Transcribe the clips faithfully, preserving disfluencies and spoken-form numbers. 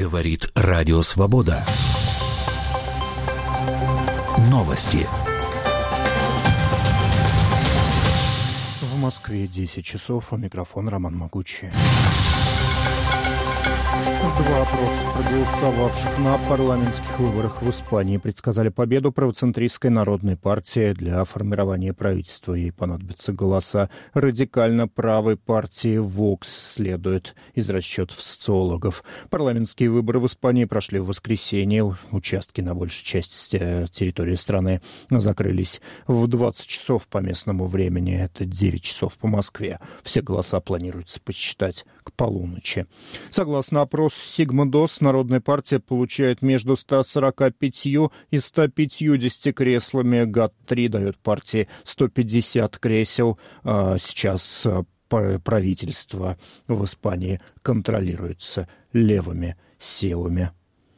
Говорит Радио Свобода. Новости. В Москве десять часов, а микрофон Роман Могучий. Два опроса проголосовавших на парламентских выборах в Испании предсказали победу правоцентристской народной партии. Для формирования правительства ей понадобятся голоса радикально правой партии Vox, следует из расчетов социологов. Парламентские выборы в Испании прошли в воскресенье. Участки на большей части территории страны закрылись в двадцать часов по местному времени. Это девять часов по Москве. Все голоса планируется посчитать к полуночи. Согласно опросу Сигма-ДОС, Народная партия получает между ста сорока пятью и ста пятьюдесятью креслами. ГАТ-три дает партии сто пятьдесят кресел. Сейчас правительство в Испании контролируется левыми силами.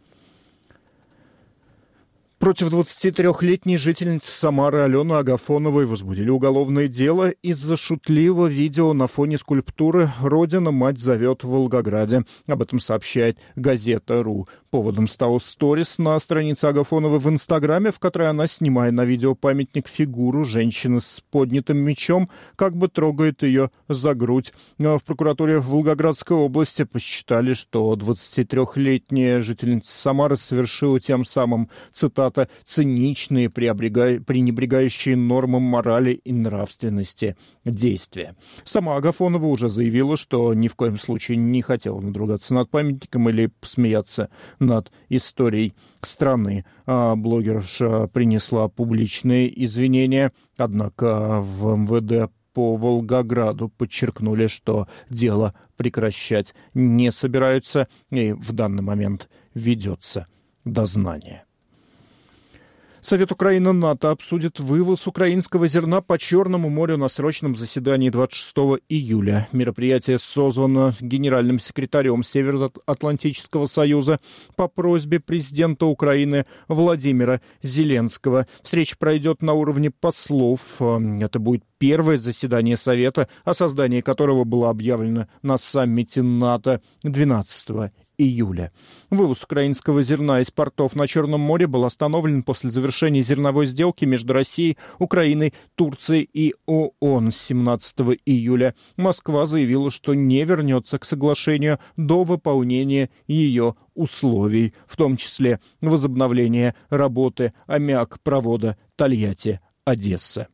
Против двадцатитрёхлетней жительницы Самары Алены Агафоновой возбудили уголовное дело из-за шутливого видео на фоне скульптуры «Родина, мать зовет» в Волгограде. Об этом сообщает газета.ру. Поводом стал сторис на странице Агафоновой в Инстаграме, в которой она, снимая на видео памятник фигуру женщины с поднятым мечом, как бы трогает ее за грудь. В прокуратуре Волгоградской области посчитали, что двадцатитрёхлетняя жительница Самары совершила тем самым, цитата, «циничные, пренебрегающие нормам морали и нравственности действия». Сама Агафонова уже заявила, что ни в коем случае не хотела надругаться над памятником или посмеяться над историей страны. А блогерша принесла публичные извинения, однако в эм вэ дэ по Волгограду подчеркнули, что дело прекращать не собираются, и в данный момент ведется дознание. Совет Украина-НАТО обсудит вывоз украинского зерна по Черному морю на срочном заседании двадцать шестого июля. Мероприятие созвано генеральным секретарем Североатлантического союза по просьбе президента Украины Владимира Зеленского. Встреча пройдет на уровне послов. Это будет первое заседание Совета, о создании которого было объявлено на саммите НАТО двенадцатого июля. Вывоз украинского зерна из портов на Черном море был остановлен после завершения зерновой сделки между Россией, Украиной, Турцией и ООН семнадцатого июля. Москва заявила, что не вернется к соглашению до выполнения ее условий, в том числе возобновления работы аммиак-провода Тольятти-Одесса.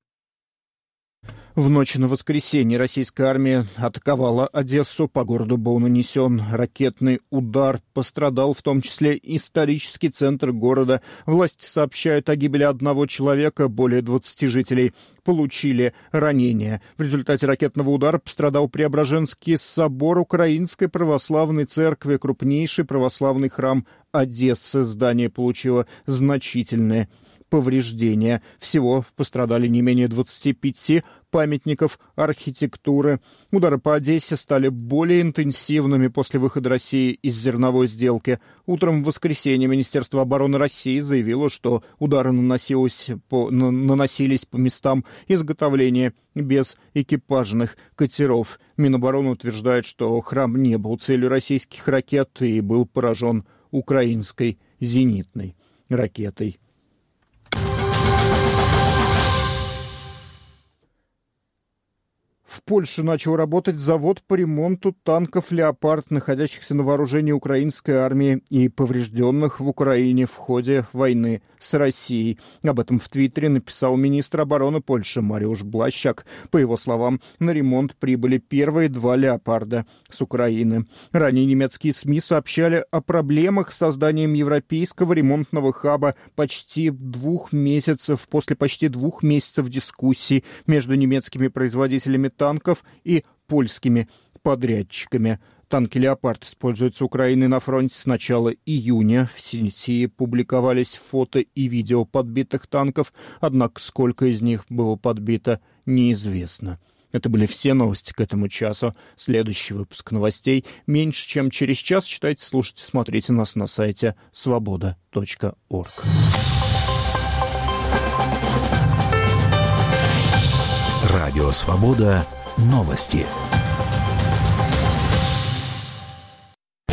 В ночь на воскресенье российская армия атаковала Одессу. По городу был нанесен ракетный удар. Пострадал в том числе исторический центр города. Власти сообщают о гибели одного человека. Более двадцати жителей получили ранения. В результате ракетного удара пострадал Преображенский собор Украинской православной церкви, крупнейший православный храм Одессы. Здание получило значительные повреждения. Всего пострадали не менее двадцати пяти памятников архитектуры. Удары по Одессе стали более интенсивными после выхода России из зерновой сделки. Утром в воскресенье Министерство обороны России заявило, что удары наносились по, на, наносились по местам изготовления безэкипажных катеров. Минобороны утверждает, что храм не был целью российских ракет и был поражен украинской зенитной ракетой. В Польше начал работать завод по ремонту танков «Леопард», находящихся на вооружении украинской армии и поврежденных в Украине в ходе войны с Россией. Об этом в Твиттере написал министр обороны Польши Мариуш Блащак. По его словам, на ремонт прибыли первые два «Леопарда» с Украины. Ранее немецкие СМИ сообщали о проблемах с созданием европейского ремонтного хаба почти двух месяцев, после почти двух месяцев дискуссий между немецкими производителями танков танков и польскими подрядчиками. Танки «Леопард» используются Украиной на фронте с начала июня. В сети публиковались фото и видео подбитых танков, однако сколько из них было подбито, неизвестно. Это были все новости к этому часу. Следующий выпуск новостей меньше, чем через час. Читайте, слушайте, смотрите нас на сайте свобода точка орг. Радио «Свобода». Новости.